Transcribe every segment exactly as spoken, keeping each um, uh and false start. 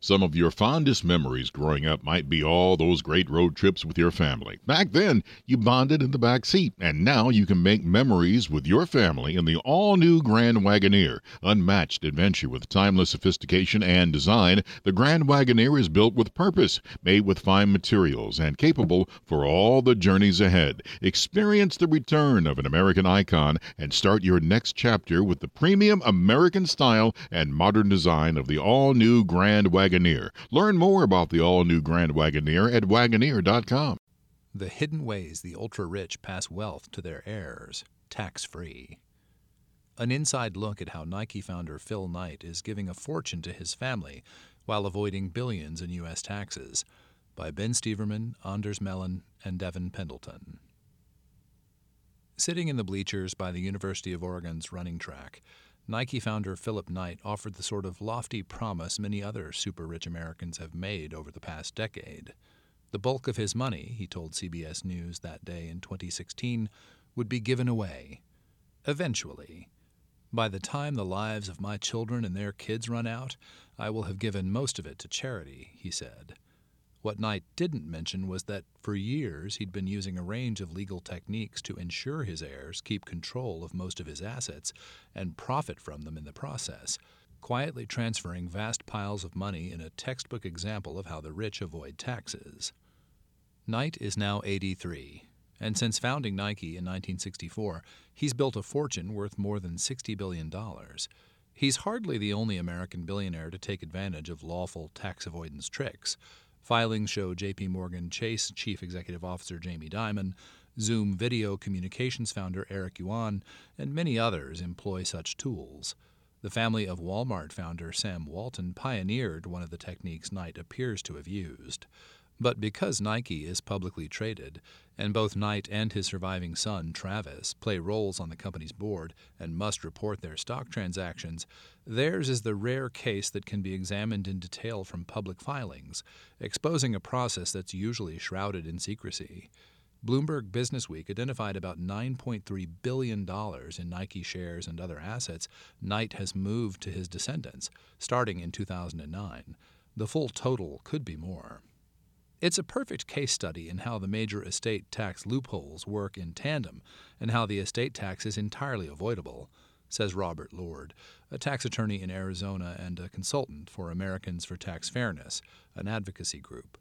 Some of your fondest memories growing up might be all those great road trips with your family. Back then, you bonded in the back seat, and now you can make memories with your family in the all-new Grand Wagoneer. Unmatched adventure with timeless sophistication and design, the Grand Wagoneer is built with purpose, made with fine materials, and capable for all the journeys ahead. Experience the return of an American icon and start your next chapter with the premium American style and modern design of the all-new Grand Wagoneer. Learn more about the all-new Grand Wagoneer at Wagoneer dot com. The hidden ways the ultra-rich pass wealth to their heirs, tax-free. An inside look at how Nike founder Phil Knight is giving a fortune to his family while avoiding billions in U S taxes, by Ben Steverman, Anders Mellon, and Devin Pendleton. Sitting in the bleachers by the University of Oregon's running track, Nike founder Philip Knight offered the sort of lofty promise many other super-rich Americans have made over the past decade. The bulk of his money, he told C B S News that day in twenty sixteen, would be given away. Eventually. By the time the lives of my children and their kids run out, I will have given most of it to charity, he said. What Knight didn't mention was that for years he'd been using a range of legal techniques to ensure his heirs keep control of most of his assets and profit from them in the process, quietly transferring vast piles of money in a textbook example of how the rich avoid taxes. Knight is now eighty-three, and since founding Nike in nineteen sixty-four, he's built a fortune worth more than sixty billion dollars. He's hardly the only American billionaire to take advantage of lawful tax avoidance tricks. Filings show J P. Morgan Chase Chief Executive Officer Jamie Dimon, Zoom Video Communications founder Eric Yuan, and many others employ such tools. The family of Walmart founder Sam Walton pioneered one of the techniques Knight appears to have used. But because Nike is publicly traded, and both Knight and his surviving son, Travis, play roles on the company's board and must report their stock transactions, theirs is the rare case that can be examined in detail from public filings, exposing a process that's usually shrouded in secrecy. Bloomberg Businessweek identified about nine point three billion dollars in Nike shares and other assets Knight has moved to his descendants, starting in two thousand nine. The full total could be more. It's a perfect case study in how the major estate tax loopholes work in tandem and how the estate tax is entirely avoidable, says Robert Lord, a tax attorney in Arizona and a consultant for Americans for Tax Fairness, an advocacy group.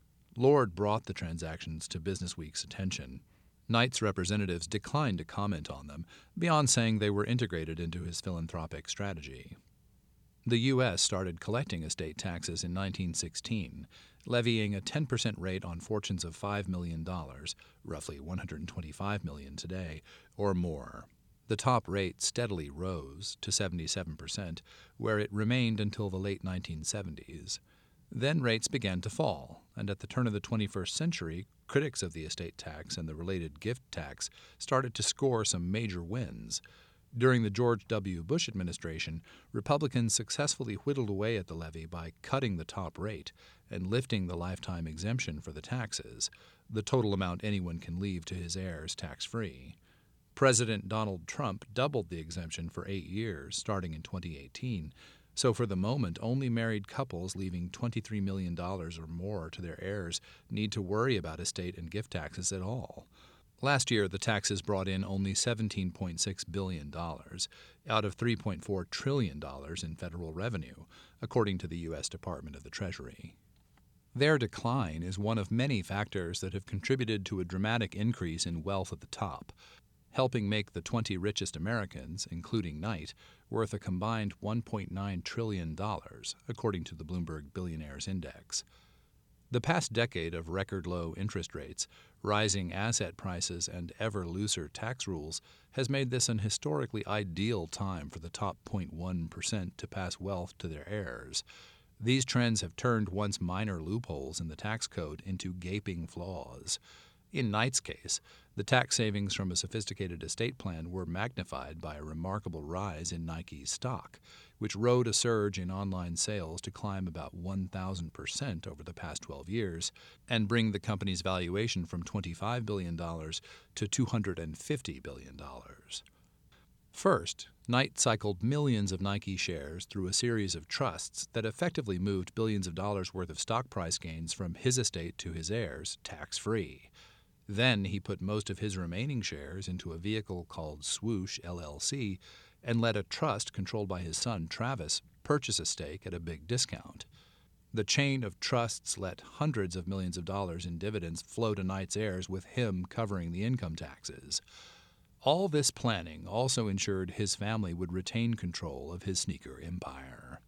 Lord brought the transactions to Businessweek's attention. Knight's representatives declined to comment on them, beyond saying they were integrated into his philanthropic strategy. The U S started collecting estate taxes in nineteen sixteen, levying a ten percent rate on fortunes of five million dollars, roughly one hundred twenty-five million dollars today, or more. The top rate steadily rose to seventy-seven percent, where it remained until the late nineteen seventies. Then rates began to fall, and at the turn of the twenty-first century, critics of the estate tax and the related gift tax started to score some major wins. During the George W. Bush administration, Republicans successfully whittled away at the levy by cutting the top rate and lifting the lifetime exemption for the taxes, the total amount anyone can leave to his heirs tax-free. President Donald Trump doubled the exemption for eight years, starting in twenty eighteen, so for the moment only married couples leaving twenty-three million dollars or more to their heirs need to worry about estate and gift taxes at all. Last year, the taxes brought in only seventeen point six billion dollars out of three point four trillion dollars in federal revenue, according to the U S Department of the Treasury. Their decline is one of many factors that have contributed to a dramatic increase in wealth at the top, helping make the twenty richest Americans, including Knight, worth a combined one point nine trillion dollars, according to the Bloomberg Billionaires Index. The past decade of record-low interest rates, rising asset prices, and ever looser tax rules has made this an historically ideal time for the top zero point one percent to pass wealth to their heirs. These trends have turned once minor loopholes in the tax code into gaping flaws. In Knight's case, the tax savings from a sophisticated estate plan were magnified by a remarkable rise in Nike's stock, which rode a surge in online sales to climb about one thousand percent over the past twelve years and bring the company's valuation from twenty-five billion dollars to two hundred fifty billion dollars. First, Knight cycled millions of Nike shares through a series of trusts that effectively moved billions of dollars worth of stock price gains from his estate to his heirs, tax-free. Then he put most of his remaining shares into a vehicle called Swoosh L L C and let a trust controlled by his son, Travis, purchase a stake at a big discount. The chain of trusts let hundreds of millions of dollars in dividends flow to Knight's heirs, with him covering the income taxes. All this planning also ensured his family would retain control of his sneaker empire.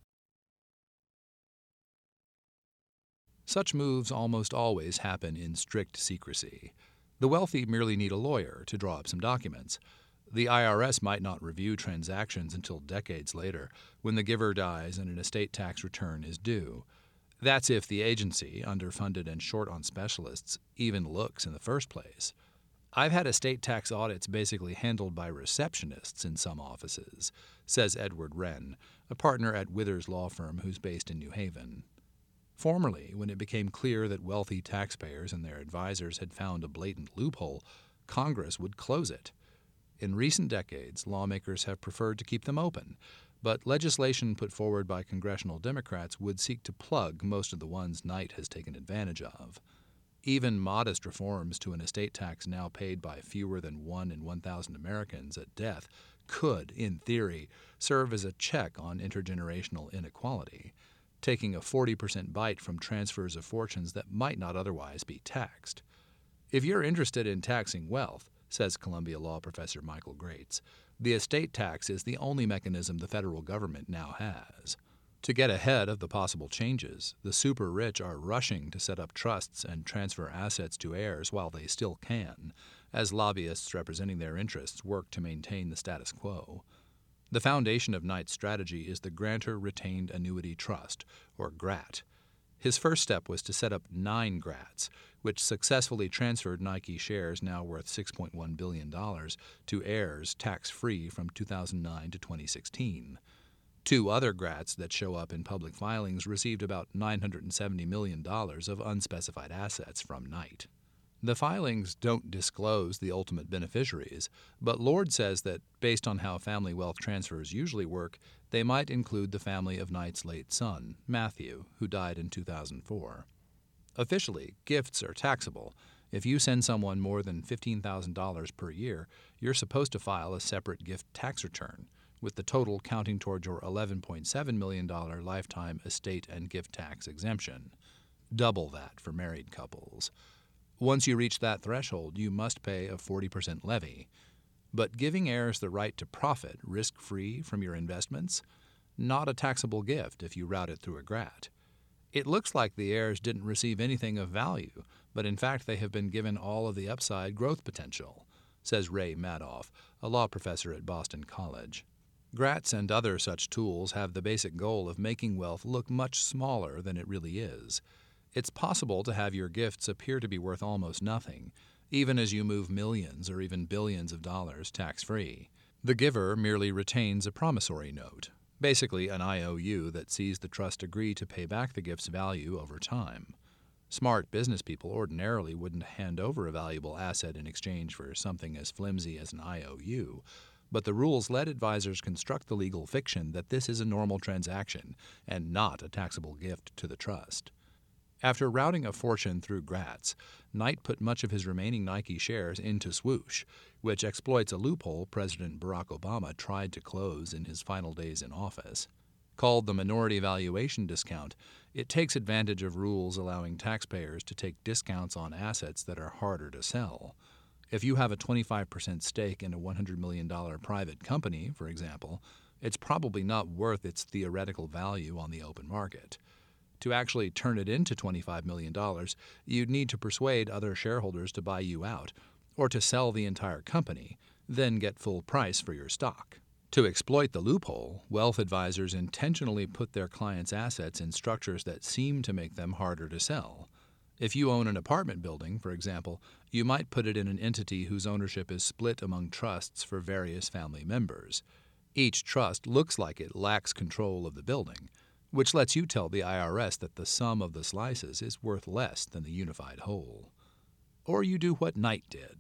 Such moves almost always happen in strict secrecy. The wealthy merely need a lawyer to draw up some documents. The I R S might not review transactions until decades later, when the giver dies and an estate tax return is due. That's if the agency, underfunded and short on specialists, even looks in the first place. I've had estate tax audits basically handled by receptionists in some offices, says Edward Wren, a partner at Withers Law Firm who's based in New Haven. Formerly, when it became clear that wealthy taxpayers and their advisors had found a blatant loophole, Congress would close it. In recent decades, lawmakers have preferred to keep them open, but legislation put forward by congressional Democrats would seek to plug most of the ones Knight has taken advantage of. Even modest reforms to an estate tax now paid by fewer than one in one thousand Americans at death could, in theory, serve as a check on intergenerational inequality, taking a forty percent bite from transfers of fortunes that might not otherwise be taxed. If you're interested in taxing wealth, says Columbia law professor Michael Grates, the estate tax is the only mechanism the federal government now has. To get ahead of the possible changes, the super rich are rushing to set up trusts and transfer assets to heirs while they still can, as lobbyists representing their interests work to maintain the status quo. The foundation of Knight's strategy is the Grantor Retained Annuity Trust, or GRAT. His first step was to set up nine GRATs, which successfully transferred Nike shares now worth six point one billion dollars to heirs tax-free from two thousand nine to twenty sixteen. Two other GRATs that show up in public filings received about nine hundred seventy million dollars of unspecified assets from Knight. The filings don't disclose the ultimate beneficiaries, but Lord says that, based on how family wealth transfers usually work, they might include the family of Knight's late son, Matthew, who died in two thousand four. Officially, gifts are taxable. If you send someone more than fifteen thousand dollars per year, you're supposed to file a separate gift tax return, with the total counting toward your eleven point seven million dollars lifetime estate and gift tax exemption. Double that for married couples. Once you reach that threshold, you must pay a forty percent levy. But giving heirs the right to profit risk-free from your investments? Not a taxable gift if you route it through a GRAT. It looks like the heirs didn't receive anything of value, but in fact they have been given all of the upside growth potential, says Ray Madoff, a law professor at Boston College. GRATs and other such tools have the basic goal of making wealth look much smaller than it really is. It's possible to have your gifts appear to be worth almost nothing, even as you move millions or even billions of dollars tax-free. The giver merely retains a promissory note, basically an I O U that sees the trust agree to pay back the gift's value over time. Smart business people ordinarily wouldn't hand over a valuable asset in exchange for something as flimsy as an I O U, but the rules let advisors construct the legal fiction that this is a normal transaction and not a taxable gift to the trust. After routing a fortune through GRATs, Knight put much of his remaining Nike shares into Swoosh, which exploits a loophole President Barack Obama tried to close in his final days in office. Called the minority valuation discount, it takes advantage of rules allowing taxpayers to take discounts on assets that are harder to sell. If you have a twenty-five percent stake in a one hundred million dollars private company, for example, it's probably not worth its theoretical value on the open market. To actually turn it into twenty-five million dollars, you'd need to persuade other shareholders to buy you out, or to sell the entire company, then get full price for your stock. To exploit the loophole, wealth advisors intentionally put their clients' assets in structures that seem to make them harder to sell. If you own an apartment building, for example, you might put it in an entity whose ownership is split among trusts for various family members. Each trust looks like it lacks control of the building, which lets you tell the I R S that the sum of the slices is worth less than the unified whole. Or you do what Knight did.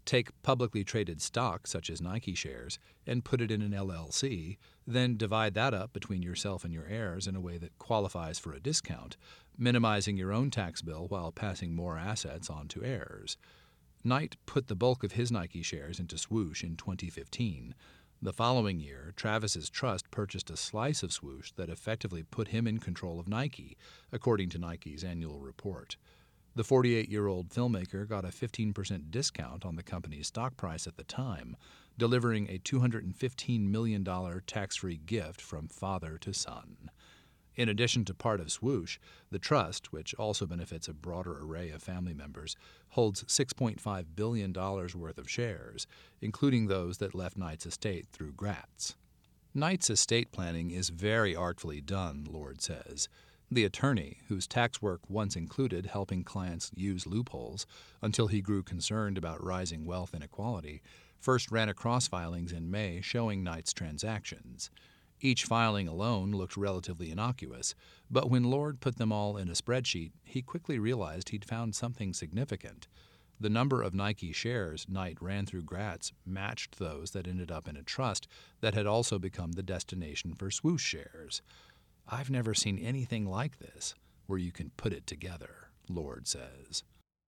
take publicly traded stock, such as Nike shares, and put it in an L L C, then divide that up between yourself and your heirs in a way that qualifies for a discount, minimizing your own tax bill while passing more assets on to heirs. Knight put the bulk of his Nike shares into Swoosh in twenty fifteen. The following year, Travis's trust purchased a slice of Swoosh that effectively put him in control of Nike, according to Nike's annual report. The forty-eight-year-old filmmaker got a fifteen percent discount on the company's stock price at the time, delivering a two hundred fifteen million dollars tax-free gift from father to son. In addition to part of Swoosh, the trust, which also benefits a broader array of family members, holds six point five billion dollars worth of shares, including those that left Knight's estate through Gratz. Knight's estate planning is very artfully done, Lord says. The attorney, whose tax work once included helping clients use loopholes until he grew concerned about rising wealth inequality, first ran across filings in May showing Knight's transactions. Each filing alone looked relatively innocuous, but when Lord put them all in a spreadsheet, he quickly realized he'd found something significant. The number of Nike shares Knight ran through Gratz matched those that ended up in a trust that had also become the destination for Swoosh shares. "I've never seen anything like this, where you can put it together," Lord says.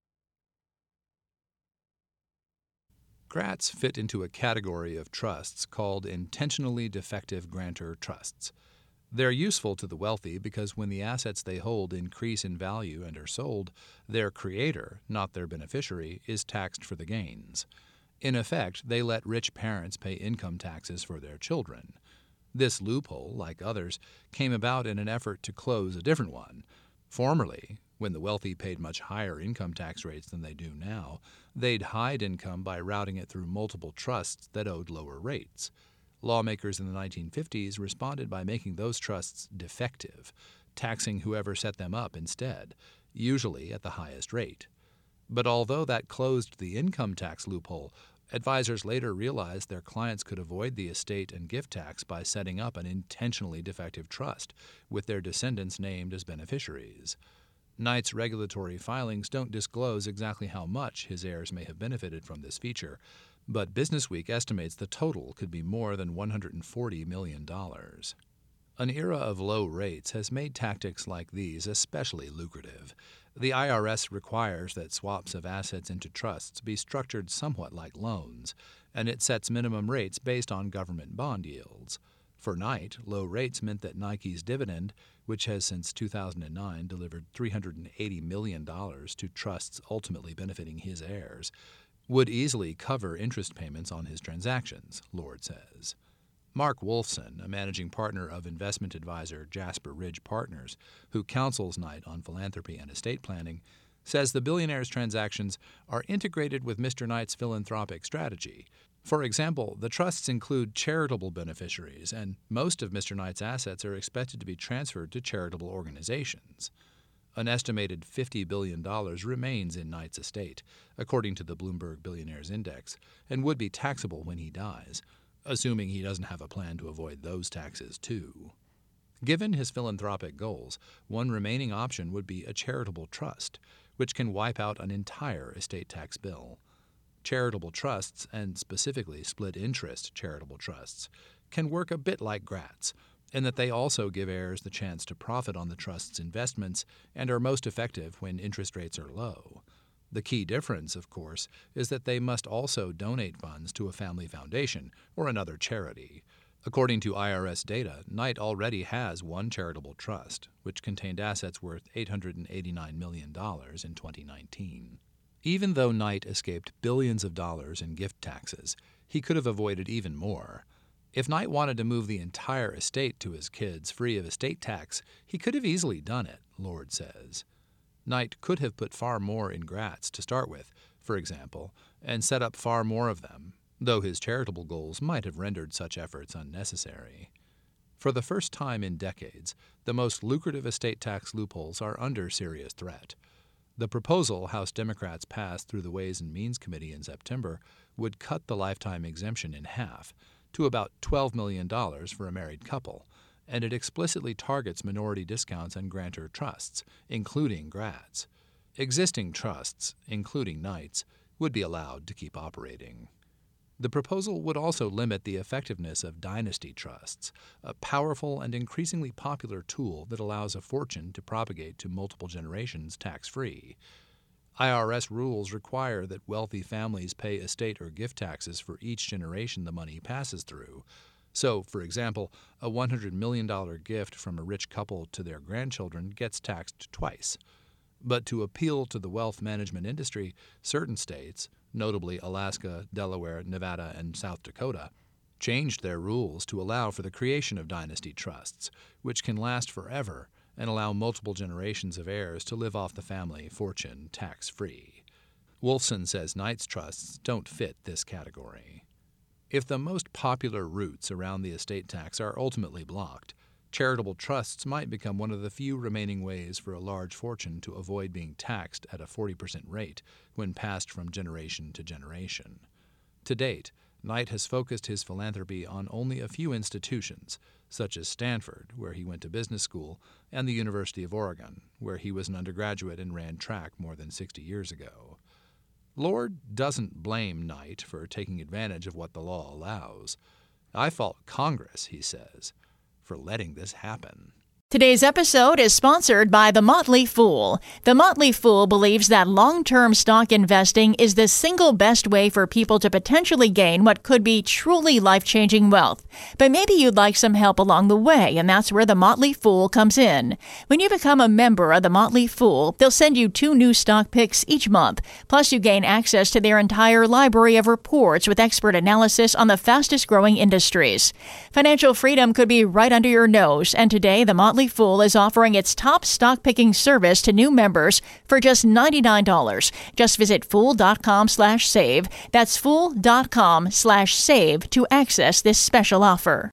Gratz fit into a category of trusts called intentionally defective grantor trusts. They're useful to the wealthy because when the assets they hold increase in value and are sold, their creator, not their beneficiary, is taxed for the gains. In effect, they let rich parents pay income taxes for their children. This loophole, like others, came about in an effort to close a different one. Formerly, when the wealthy paid much higher income tax rates than they do now, they'd hide income by routing it through multiple trusts that owed lower rates. Lawmakers in the nineteen fifties responded by making those trusts defective, taxing whoever set them up instead, usually at the highest rate. But although that closed the income tax loophole, advisors later realized their clients could avoid the estate and gift tax by setting up an intentionally defective trust, with their descendants named as beneficiaries. Knight's regulatory filings don't disclose exactly how much his heirs may have benefited from this feature, but Businessweek estimates the total could be more than one hundred forty million dollars. An era of low rates has made tactics like these especially lucrative. The I R S requires that swaps of assets into trusts be structured somewhat like loans, and it sets minimum rates based on government bond yields. For Knight, low rates meant that Nike's dividend, which has since two thousand nine delivered three hundred eighty million dollars to trusts ultimately benefiting his heirs, would easily cover interest payments on his transactions, Lord says. Mark Wolfson, a managing partner of investment advisor Jasper Ridge Partners, who counsels Knight on philanthropy and estate planning, says the billionaire's transactions are integrated with Mister Knight's philanthropic strategy. For example, the trusts include charitable beneficiaries, and most of Mister Knight's assets are expected to be transferred to charitable organizations. An estimated fifty billion dollars remains in Knight's estate, according to the Bloomberg Billionaires Index, and would be taxable when he dies, assuming he doesn't have a plan to avoid those taxes too. Given his philanthropic goals, one remaining option would be a charitable trust, which can wipe out an entire estate tax bill. Charitable trusts, and specifically split-interest charitable trusts, can work a bit like Gratz, in that they also give heirs the chance to profit on the trust's investments and are most effective when interest rates are low. The key difference, of course, is that they must also donate funds to a family foundation or another charity. According to I R S data, Knight already has one charitable trust, which contained assets worth eight hundred eighty-nine million dollars in twenty nineteen. Even though Knight escaped billions of dollars in gift taxes, he could have avoided even more. If Knight wanted to move the entire estate to his kids free of estate tax, he could have easily done it, Lord says. Knight could have put far more in Gratz to start with, for example, and set up far more of them, though his charitable goals might have rendered such efforts unnecessary. For the first time in decades, the most lucrative estate tax loopholes are under serious threat. The proposal House Democrats passed through the Ways and Means Committee in September would cut the lifetime exemption in half, to about twelve million dollars for a married couple, and it explicitly targets minority discounts and grantor trusts, including Gratz. Existing trusts, including Knight's, would be allowed to keep operating. The proposal would also limit the effectiveness of dynasty trusts, a powerful and increasingly popular tool that allows a fortune to propagate to multiple generations tax-free. I R S rules require that wealthy families pay estate or gift taxes for each generation the money passes through. So, for example, a one hundred million dollars gift from a rich couple to their grandchildren gets taxed twice. But to appeal to the wealth management industry, certain states, notably Alaska, Delaware, Nevada, and South Dakota, changed their rules to allow for the creation of dynasty trusts, which can last forever and allow multiple generations of heirs to live off the family fortune tax-free. Wolfson says Knight's trusts don't fit this category. If the most popular routes around the estate tax are ultimately blocked, charitable trusts might become one of the few remaining ways for a large fortune to avoid being taxed at a forty percent rate when passed from generation to generation. To date, Knight has focused his philanthropy on only a few institutions, such as Stanford, where he went to business school, and the University of Oregon, where he was an undergraduate and ran track more than sixty years ago. Lord doesn't blame Knight for taking advantage of what the law allows. I fault Congress, he says, for letting this happen. Today's episode is sponsored by The Motley Fool. The Motley Fool believes that long-term stock investing is the single best way for people to potentially gain what could be truly life-changing wealth. But maybe you'd like some help along the way, and that's where The Motley Fool comes in. When you become a member of The Motley Fool, they'll send you two new stock picks each month. Plus, you gain access to their entire library of reports with expert analysis on the fastest-growing industries. Financial freedom could be right under your nose, and today, The Motley Fool is offering its top stock-picking service to new members for just ninety-nine dollars. Just visit fool.com slash save. That's fool.com slash save to access this special offer.